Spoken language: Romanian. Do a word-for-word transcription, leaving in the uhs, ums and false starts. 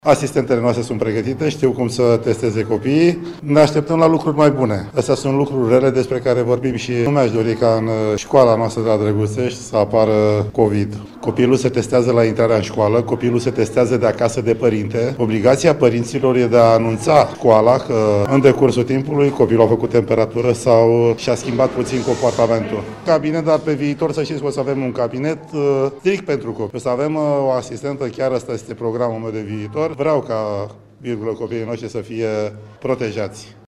Asistentele noastre sunt pregătite, știu cum să testeze copiii. Ne așteptăm la lucruri mai bune. Astea sunt lucruri rele despre care vorbim și nu mi-aș dori ca în școala noastră de la Drăguțești să apară COVID. Copilul se testează la intrarea în școală, copilul se testează de acasă de părinte. Obligația părinților e de a anunța școala că în decursul timpului copilul a făcut temperatură sau și-a schimbat puțin comportamentul. Cabinet, dar pe viitor să știți că o să avem un cabinet strict pentru copii. O să avem o asistentă, chiar ăsta este programul meu de viitor. Vreau ca, virgulă, copiii noștri să fie protejați.